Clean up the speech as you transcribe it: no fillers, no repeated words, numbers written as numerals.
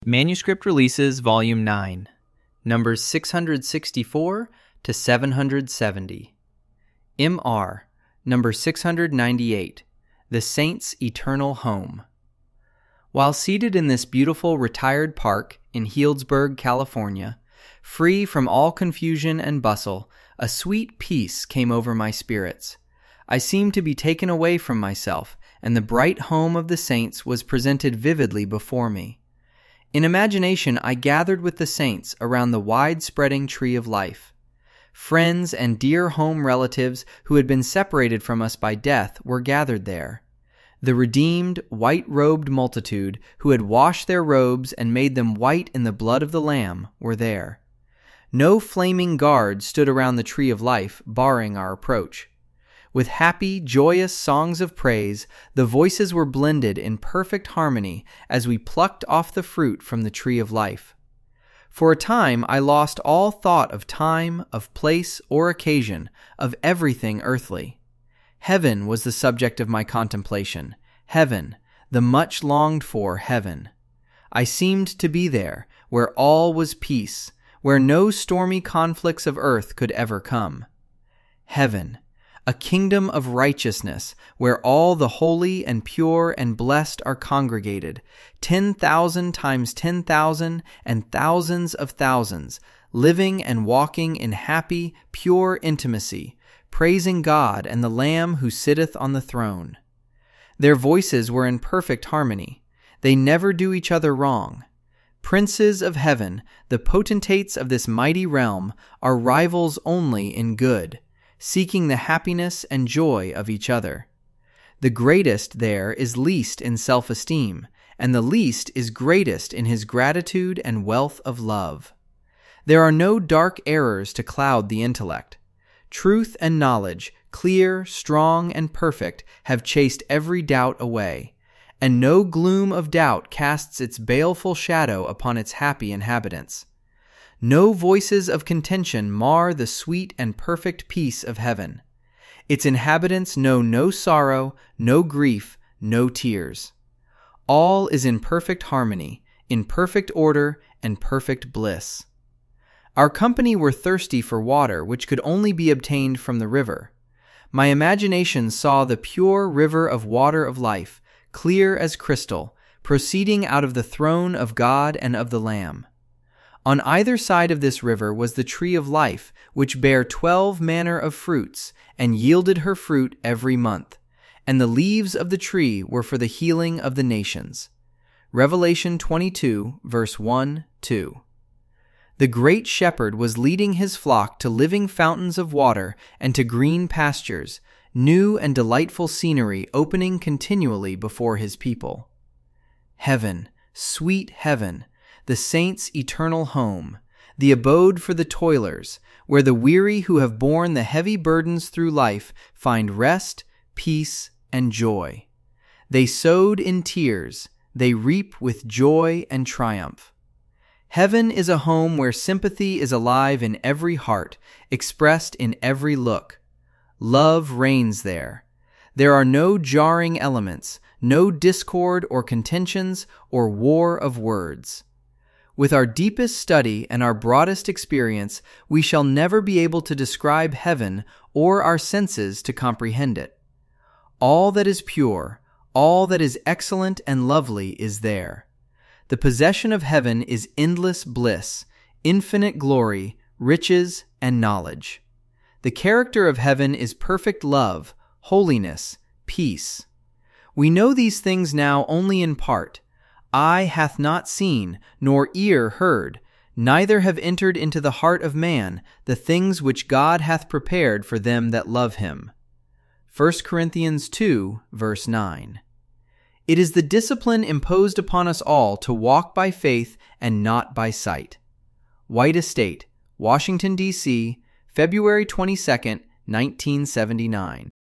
Manuscript Releases Volume 9, numbers 664 to 770. M.R., number 698, The Saints' Eternal Home. While seated in this beautiful retired park in Healdsburg, California, free from all confusion and bustle, a sweet peace came over my spirits. I seemed to be taken away from myself, and the bright home of the saints was presented vividly before me. In imagination, I gathered with the saints around the wide-spreading tree of life. Friends and dear home relatives who had been separated from us by death were gathered there. The redeemed, white-robed multitude who had washed their robes and made them white in the blood of the Lamb were there. No flaming guard stood around the tree of life, barring our approach. With happy, joyous songs of praise, the voices were blended in perfect harmony as we plucked off the fruit from the tree of life. For a time, I lost all thought of time, of place, or occasion, of everything earthly. Heaven was the subject of my contemplation. Heaven, the much longed-for heaven. I seemed to be there, where all was peace, where no stormy conflicts of earth could ever come. Heaven, a kingdom of righteousness, where all the holy and pure and blessed are congregated, 10,000 times 10,000 and thousands of thousands, living and walking in happy, pure intimacy, praising God and the Lamb who sitteth on the throne. Their voices were in perfect harmony. They never do each other wrong. Princes of heaven, the potentates of this mighty realm, are rivals only in good, seeking the happiness and joy of each other. The greatest there is least in self-esteem, and the least is greatest in his gratitude and wealth of love. There are no dark errors to cloud the intellect. Truth and knowledge, clear, strong, and perfect, have chased every doubt away, and no gloom of doubt casts its baleful shadow upon its happy inhabitants. No voices of contention mar the sweet and perfect peace of heaven. Its inhabitants know no sorrow, no grief, no tears. All is in perfect harmony, in perfect order, and perfect bliss. Our company were thirsty for water which could only be obtained from the river. My imagination saw the pure river of water of life, clear as crystal, proceeding out of the throne of God and of the Lamb. On either side of this river was the tree of life, which bare 12 manner of fruits, and yielded her fruit every month. And the leaves of the tree were for the healing of the nations. Revelation 22, verse 1-2. The great shepherd was leading his flock to living fountains of water and to green pastures, new and delightful scenery opening continually before his people. Heaven, sweet heaven, the saints' eternal home, the abode for the toilers, where the weary who have borne the heavy burdens through life find rest, peace, and joy. They sowed in tears, they reap with joy and triumph. Heaven is a home where sympathy is alive in every heart, expressed in every look. Love reigns there. There are no jarring elements, no discord or contentions or war of words. With our deepest study and our broadest experience, we shall never be able to describe heaven or our senses to comprehend it. All that is pure, all that is excellent and lovely is there. The possession of heaven is endless bliss, infinite glory, riches, and knowledge. The character of heaven is perfect love, holiness, peace. We know these things now only in part. Eye hath not seen, nor ear heard, neither have entered into the heart of man the things which God hath prepared for them that love him. 1 Corinthians 2, verse 9. It is the discipline imposed upon us all to walk by faith and not by sight. White Estate, Washington, D.C., February 22, 1979.